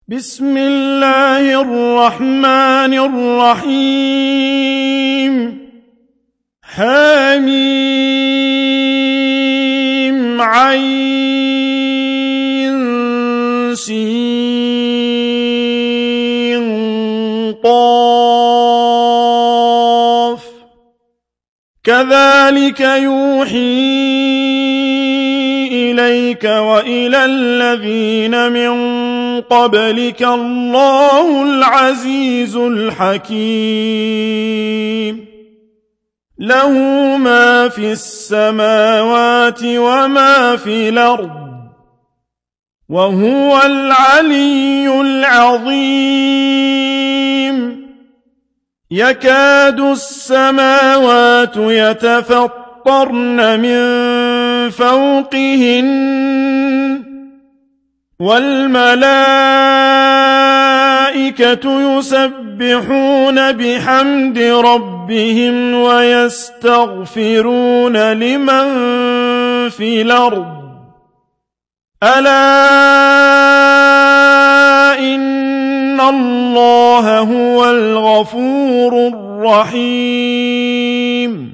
بسم الله الرحمن الرحيم حميم عين سين قاف كذلك يوحي إليك وإلى الذين من قبلك الله العزيز الحكيم له ما في السماوات وما في الأرض وهو العلي العظيم يكاد السماوات يتفطرن من فوقهن والملائكة يسبحون بحمد ربهم ويستغفرون لمن في الأرض ألا إن الله هو الغفور الرحيم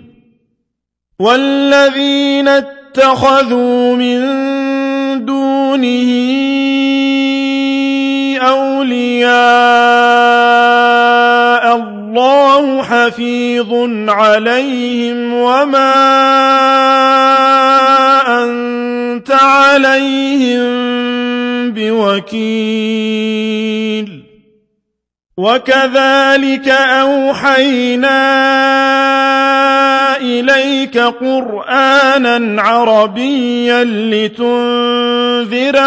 والذين اتخذوا من دونه أولياء الله حفيظ عليهم وما أنت عليهم بوكيل وكذلك أوحينا إليك قرآنا عربيا لتنذر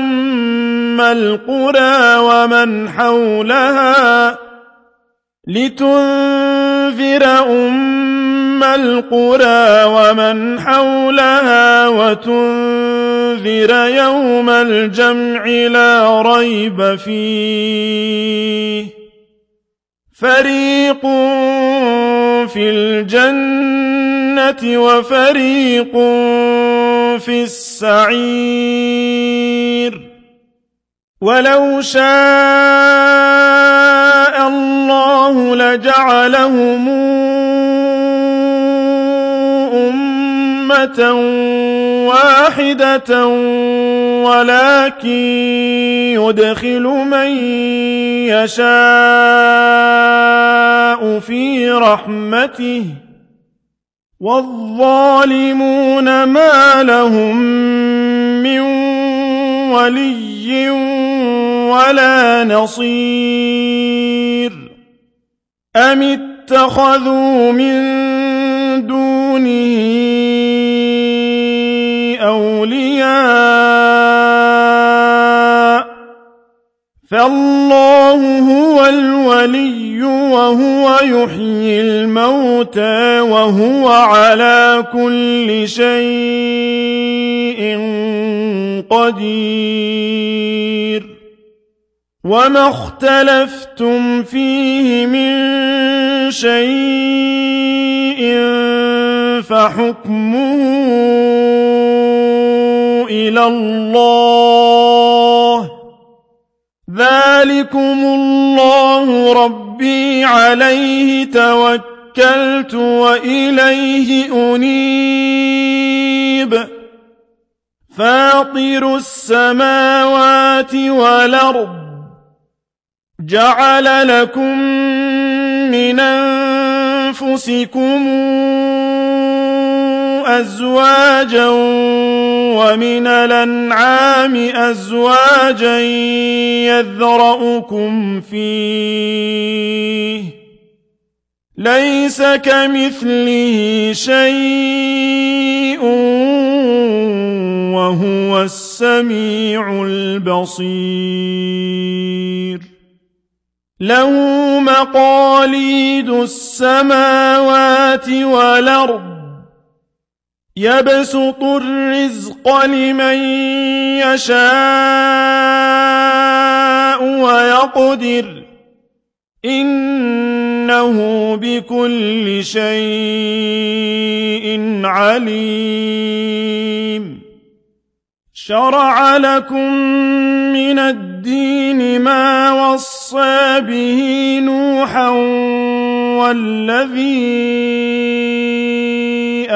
أم القرى ومن حولها وتنذر يوم الجمع لا ريب فيه فريق في الجنة وفريق في السعير ولو شاء الله لجعلهم أمة واحدة ولكن يدخل من يشاء في رحمته والظالمون ما لهم من ولي ولا نصير أم اتخذوا من دونه أولياء فالله هو الولي وهو يحيي الموتى وهو على كل شيء قدير وما اختلفتم فيه من شيء فحكمه إلى الله ذلكم الله ربي عليه توكلت وإليه أنيب فاطر السماوات والأرض جعل لكم من أنفسكم أزواجا ومن الأنعام أزواجا يذرأكم فيه ليس كمثله شيء وهو السميع البصير له مقاليد السماوات والأرض يبسط الرزق لمن يشاء ويقدر إنه بكل شيء عليم شرع لكم من الدين ما وصى به نوحا والذي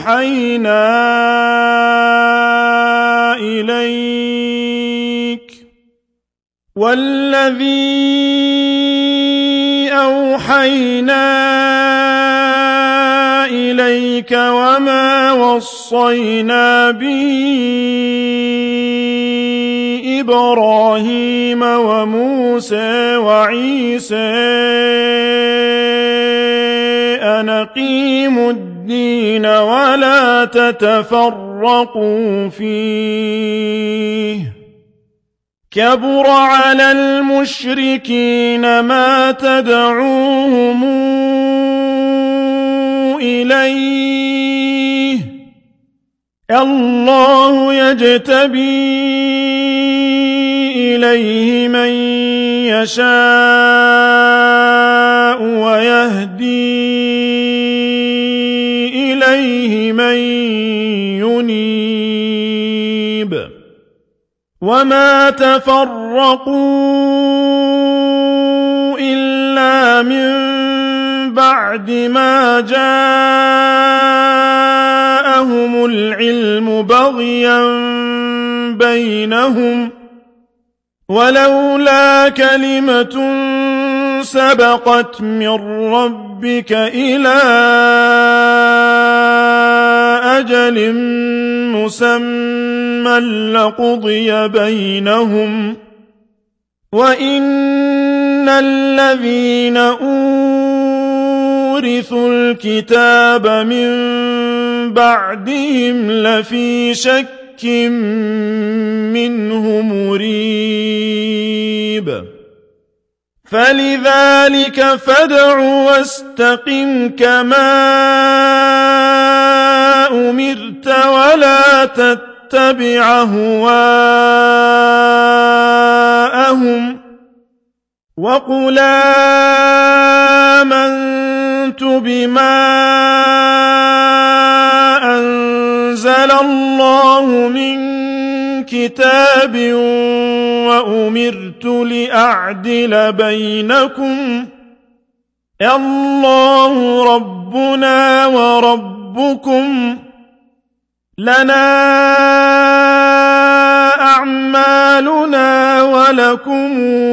أوحينا إليك وما وصينا به إبراهيم وموسى وعيسى أن أقيموا الدين ولا تتفرقوا فيه كبر على المشركين ما تدعوهم إليه الله يجتبي إليه من يشاء ويهدي إليه من ينيب وما تفرقوا إلا من بعد ما جاءهم العلم بغيا بينهم ولولا كلمة سبقت من ربك إلى أجل مسمى لقضي بينهم وإن الذين أورثوا الكتاب من بعدهم لفي شك منه مريب فلذلك فادع واستقم كما أمرت ولا تتبع أهواءهم وقل آمنت بما أنزل الله من كتاب وأمرت لأعدل بينكم الله ربنا وربكم لنا أعمالنا ولكم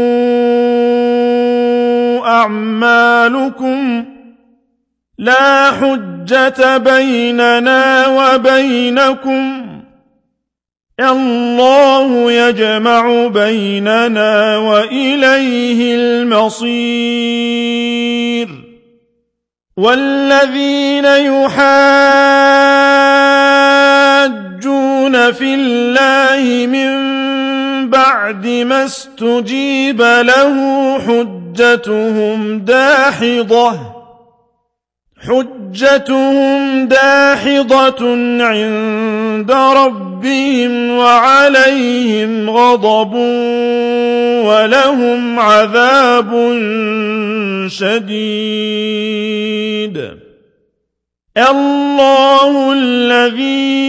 أعمالكم لا حجة بيننا وبينكم الله يجمع بيننا وإليه المصير والذين يحاجون في الله من بعد ما استجيب له حجتهم داحضة عند ربهم وعليهم غضب ولهم عذاب شديد الله الذي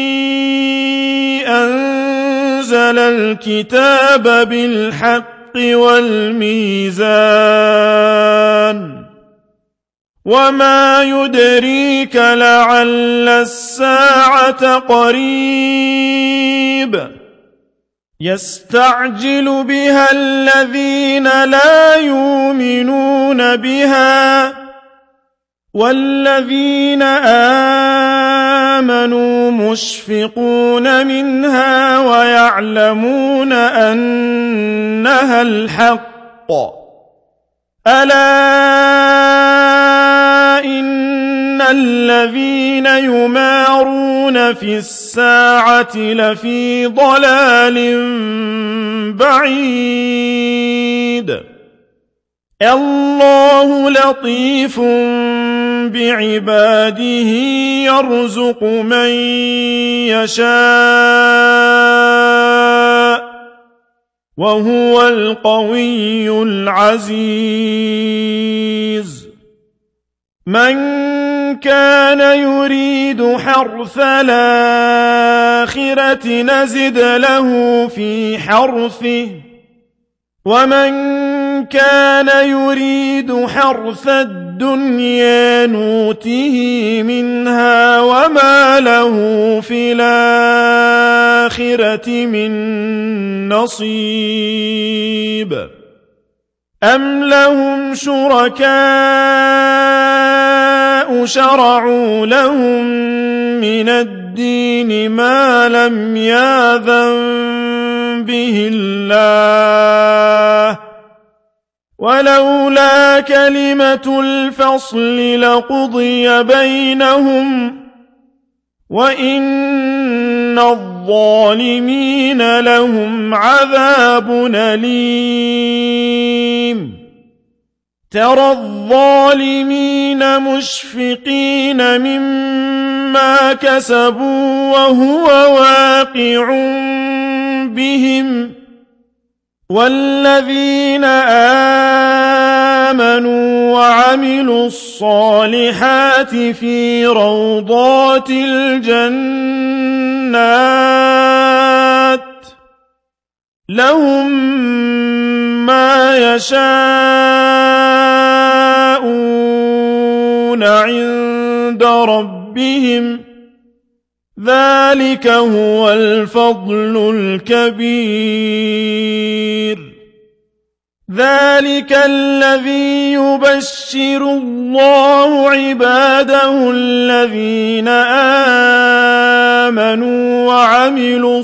أنزل الكتاب بالحق والميزان وما يدريك لعل الساعة قريب يستعجل بها الذين لا يؤمنون بها والذين آمنوا مشفقون منها ويعلمون أنها الحق ألا إن الذين يمارون في الساعة لفي ضلال بعيد الله لطيف بعباده يرزق من يشاء وهو القوي العزيز من كان يريد حرث الآخرة نزد له في حرثه ومن كان يريد حرث الدنيا نوته منها وما له في الآخرة من نصيب أم لهم شركاء شرعوا لهم من الدين ما لم يأذن به الله ولولا كلمة الفصل لقضي بينهم وإن الظالمين لهم عذاب أليم ترى الظالمين مشفقين مما كسبوا وهو واقع بهم والذين آمنوا وعملوا الصالحات في روضات الجنات لهم ما يشاءون عند ربهم ذلك هو الفضل الكبير ذلك الذي يبشر الله عباده الذين آمنوا وعملوا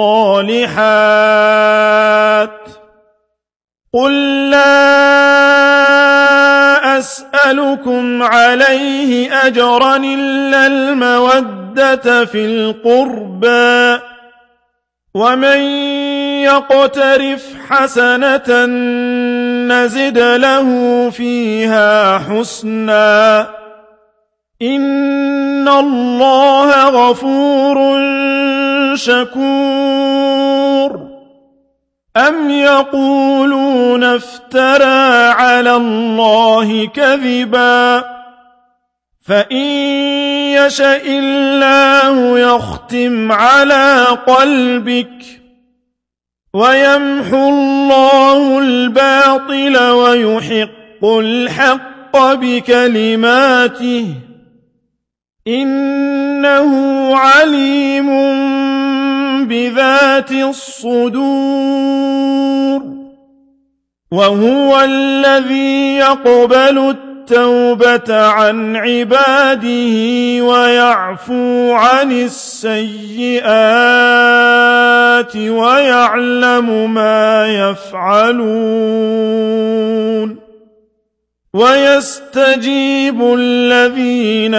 الصالحات قل لا أسألكم عليه أجرا إلا المودة في القربى ومن يقترف حسنة نزد له فيها حسنا إن الله غفور شكور أم يقولون افترى على الله كذبا فإن يشأ الله يختم على قلبك ويمحو الله الباطل ويحق الحق بكلماته إنه عليم بذات الصدور وهو الذي يقبل التوبة عن عباده ويعفو عن السيئات ويعلم ما يفعلون ويستجيب الذين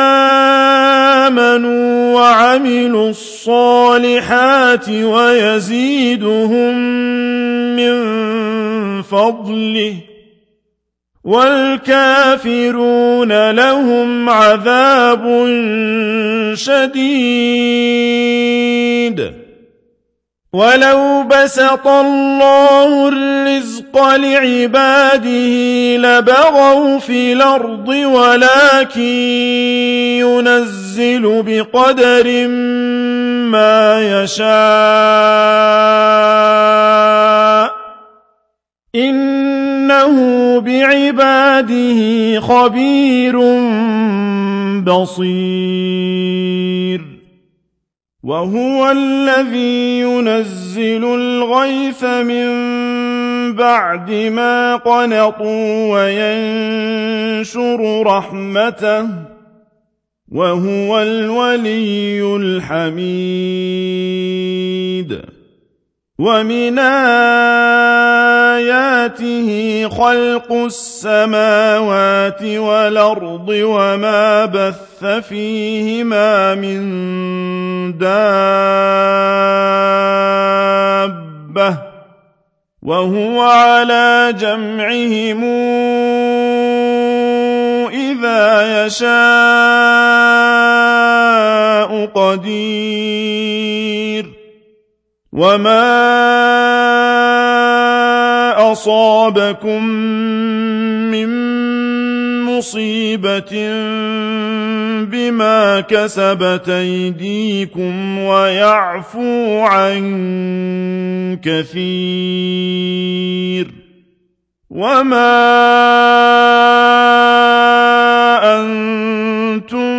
آمنوا وعملوا الصالحات ويزيدهم من فضله والكافرون لهم عذاب شديد ولو بسط الله الرزق لعباده لبغوا في الأرض ولكن ينزل بقدر ما يشاء إنه بعباده خبير بصير وهو الذي ينزل الغيث من بعد ما قنطوا وينشر رحمته وهو الولي الحميد ومن آياته خلق السماوات والأرض وما بث فيهما من دابة وهو على جمعهم إذا يشاء قدير وما أصابكم من مُّصِيبَةٍ بِمَا كَسَبَتْ أَيْدِيكُمْ وَيَعْفُو عَن كَثِيرٍ وَمَا أَنتُم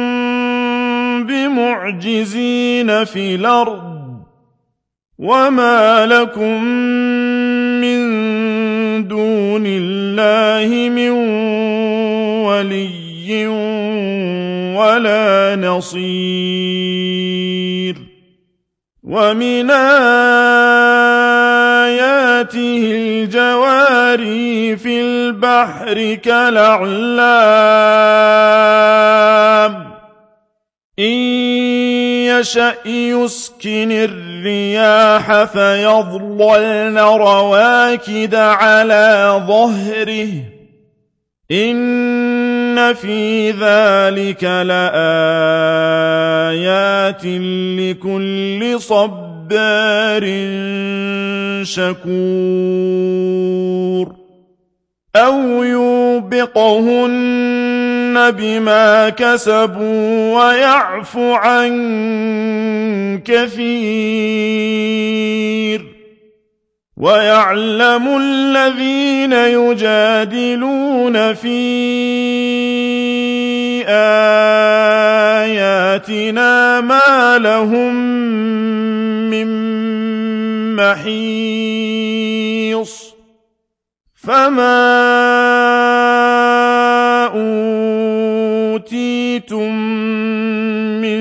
بِمُعْجِزِينَ فِي الْأَرْضِ وَمَا لَكُم مِّن دُونِ اللَّهِ مِن وَلِيٍّ وَلَا نَصِيرٍ وَمِنْ آيَاتِهِ الْجَوَارِ فِي الْبَحْرِ كَالْأَعْلَامِ إِن يَشَأْ يُسْكِنِ الرِّيَاحَ فَيَظْلَلْنَ رَوَاكِدَ عَلَىٰ ظَهْرِهِ إِنَّ فِي ذَٰلِكَ لَآيَاتٍ لِّكُلِّ صَبَّارٍ شَكُورٍ أَوْ يُوبِقْهُنَّ بِمَا كَسَبُوا وَيَعْفُ عَن كَثِيرٍ وَيَعْلَمُ الَّذِينَ يُجَادِلُونَ فِي آيَاتِنَا مَا لَهُم مِّن مَّحِيصٍ فَمَا أُوتِيتُم مِّن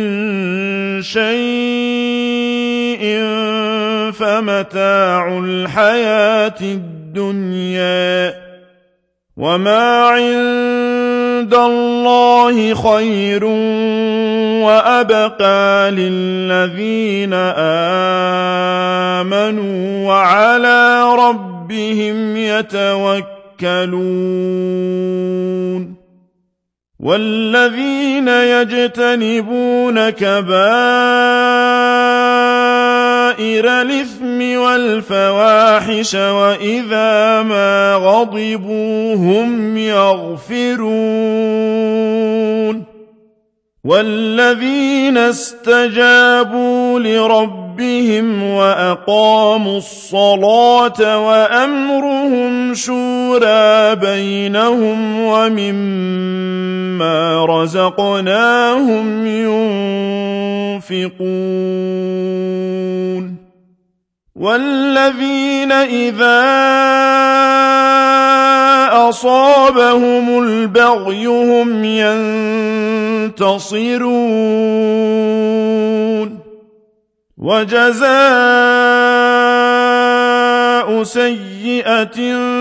شَيْءٍ فَمَتَاعُ الْحَيَاةِ الدُّنْيَا وَمَا عِندَ اللَّهِ خَيْرٌ وَأَبْقَىٰ لِلَّذِينَ آمَنُوا وَعَلَىٰ رَبِّهِمْ يَتَوَكَّلُونَ وَالَّذِينَ يَجْتَنِبُونَ كَبَائِرَ الْإِثْمِ وَالْفَوَاحِشَ وَإِذَا مَا غَضِبُوا هُمْ يَغْفِرُونَ وَالَّذِينَ اسْتَجَابُوا لِرَبِّهِمْ وَأَقَامُوا الصَّلَاةَ وَأَمْرُهُمْ شُورَىٰ بَيْنَهُمْ وَمِمَّا رَزَقْنَاهُمْ يُنفِقُونَ وَالَّذِينَ إِذَا أَصَابَهُمُ الْبَغْيُ هُمْ يَنتَصِرُونَ وَجَزَاءُ سَيِّئَةٍ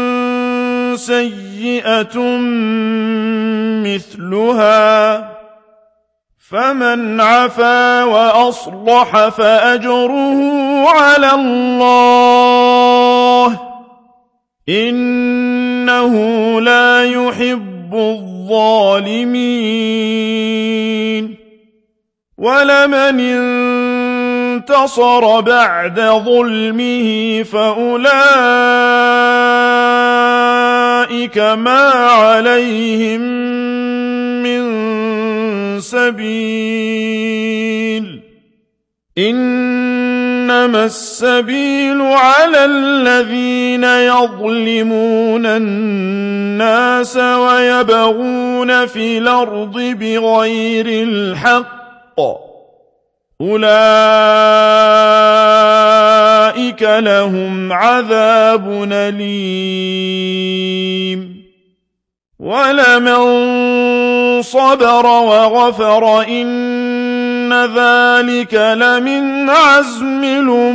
سَيِّئَةٌ مِّثْلُهَا فَمَنْ عَفَا وَأَصْلَحَ فَأَجْرُهُ عَلَى اللَّهِ إِنَّهُ لَا يُحِبُّ الظَّالِمِينَ وَلَمَنِ انتَصَرَ بَعْدَ ظُلْمِهِ فَأُولَٰئِكَ مَا عَلَيْهِم مِّن سَبِيلٍ إِنَّمَا السَّبِيلُ عَلَى الَّذِينَ يَظْلِمُونَ النَّاسَ وَيَبْغُونَ فِي الْأَرْضِ بِغَيْرِ الْحَقِّ أُولَٰئِكَ لَهُمْ عَذَابٌ أَلِيمٌ وَلَمَن صَبَرَ وَغَفَرَ إِنَّ ذَٰلِكَ لَمِنْ عَزْمِ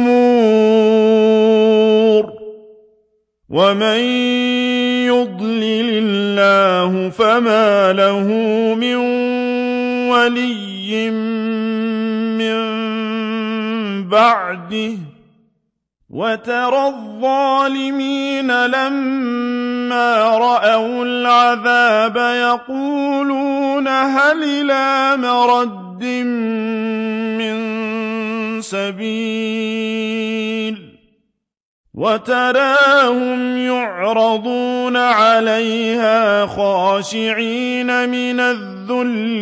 الْأُمُورِ وَمَن يُضْلِلِ اللَّهُ فَمَا لَهُ مِن وَلِيٍّ مِّن بَعْدِهِ وَتَرَى الظَّالِمِينَ لَمَّا رَأَوُا الْعَذَابَ يَقُولُونَ هَلْ إِلَىٰ مَرَدٍّ مِّن سَبِيلٍ وتراهم يعرضون عليها خاشعين من الذل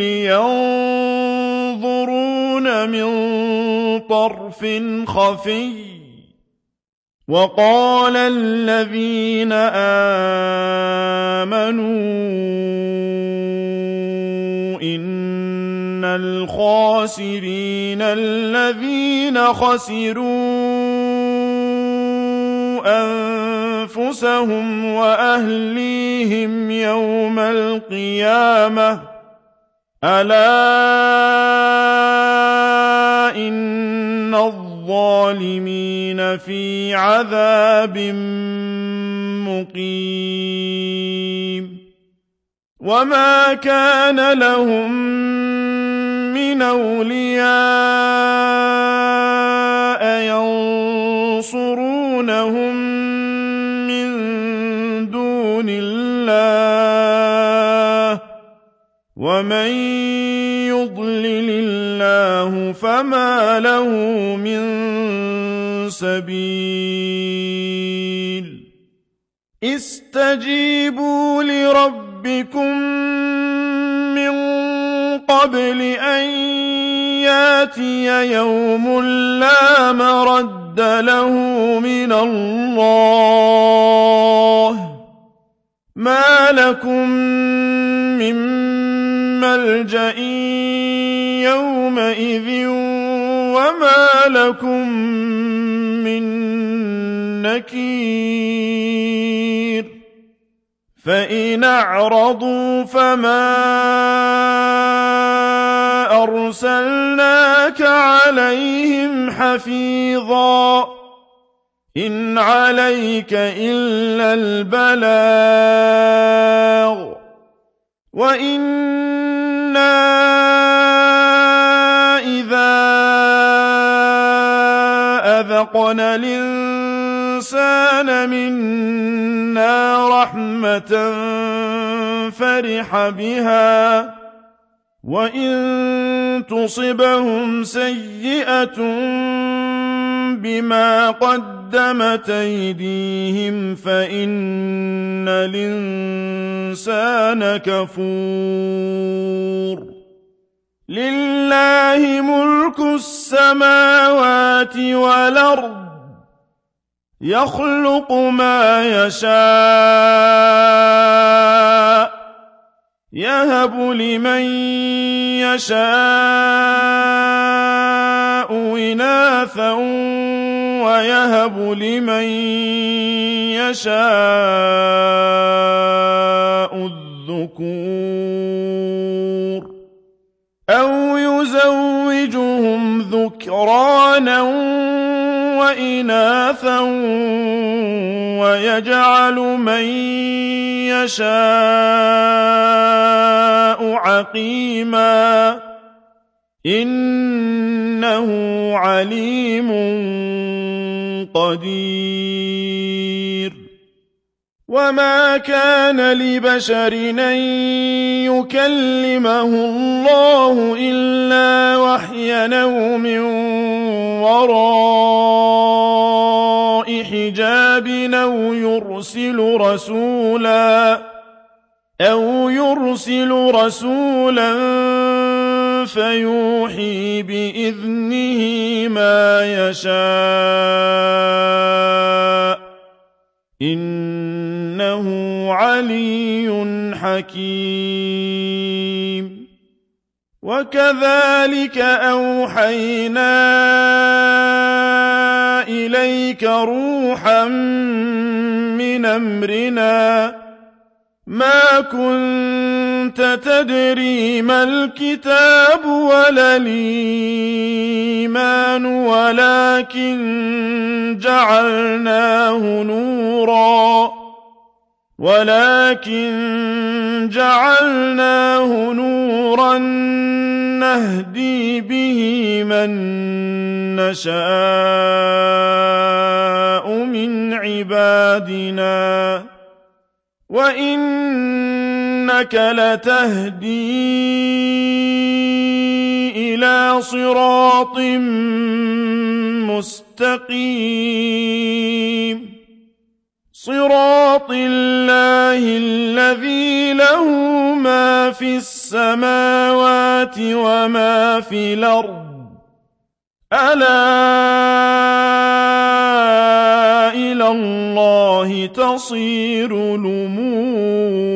ينظرون من طرف خفي وقال الذين آمنوا إن الخاسرين الذين خسروا أنفسهم وأهليهم يوم القيامة ألا إن الظالمين في عذاب مقيم وما كان لهم من أولياء ينصرونهم من دون الله ومن يضلل الله فما له من سبيل استجيبوا لربكم من قبل أن ياتي يوم لا مرد له من الله ما لكم من ملجأ يومئذ وما لكم من نكير فإن أعرضوا فما أرسلناك عليهم حفيظا إن عليك إلا البلاغ وإنا إذا أذقنا الإنسان منا رحمة فرح بها وإن تصبهم سيئة بما قدمت أيديهم فإن الإنسان كفور لله ملك السماوات والأرض يخلق ما يشاء يهب لمن يشاء إناثا ويهب لمن يشاء الذكور أو يزوجهم ذكرانا وإناثا ويجعل من يشاء عقيما إنه عليم قدير وما كان لبشر أن يكلمه الله إلا وحيا أو من وراء حجاب أو يرسل رسولا فيوحي بإذنه ما يشاء إنه علي حكيم وكذلك أوحينا إليك روحا من أمرنا ما كنت تدري ما الكتاب ولا الإيمان ولكن جعلناه نورا نهدي به من نشاء من عبادنا وإنك إنك لتهدي إلى صراط مستقيم صراط الله الذي له ما في السماوات وما في الأرض ألا إلى الله تصير الأمور